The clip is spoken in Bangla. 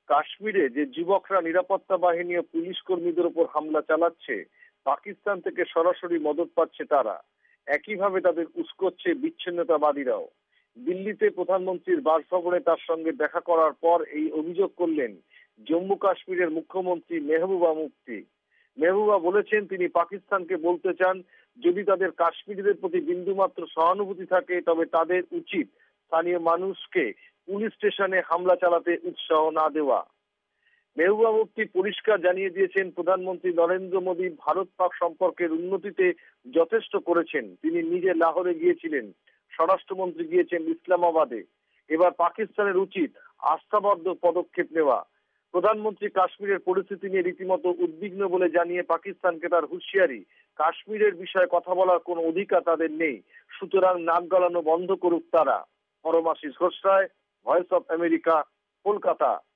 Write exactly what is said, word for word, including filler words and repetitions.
কাশ্মীরে যে যুবকরা নিরাপত্তা বাহিনী ও পুলিশ কর্মীদের উপর হামলা চালাচ্ছে, পাকিস্তান থেকে সরাসরি মদত পাচ্ছে তারা। একইভাবে তাদের উস্কোচ্ছে বিচ্ছিন্নতাবাদীরাও। দিল্লিতে প্রধানমন্ত্রীর বাসভবনে তার সঙ্গে দেখা করার পর এই অভিযোগ করলেন জম্মু কাশ্মীরের মুখ্যমন্ত্রী মেহবুবা মুফতি। মেহবুবা বলেছেন তিনি পাকিস্তানকে বলতে চান, যদি তাদের কাশ্মীরিদের প্রতি বিন্দুমাত্র সহানুভূতি থাকে তবে তাদের উচিত স্থানীয় মানুষকে পুলিশ স্টেশনে হামলা চালাতে উৎসাহ না দেওয়া। মেহবুবা মুফতি পরিষ্কার জানিয়ে দিয়েছেন প্রধানমন্ত্রী নরেন্দ্র মোদী ভারত পাক সম্পর্কের উন্নতিতে যথেষ্ট করেছেন। তিনি নিজে লাহোরে গিয়েছিলেন, স্বরাষ্ট্রমন্ত্রী গিয়েছেন ইসলামাবাদে। এবার পাকিস্তানের উচিত আস্থাবদ্ধ পদক্ষেপ নেওয়া। প্রধানমন্ত্রী কাশ্মীরের পরিস্থিতি নিয়ে রীতিমতো উদ্বিগ্ন বলে জানিয়ে পাকিস্তানকে তার হুঁশিয়ারি, কাশ্মীরের বিষয়ে কথা বলার কোনো অধিকার তাদের নেই, সুতরাং নাক গলানো বন্ধ করুক তারা। Paramashis Ghosh Roy, voice of America, Kolkata.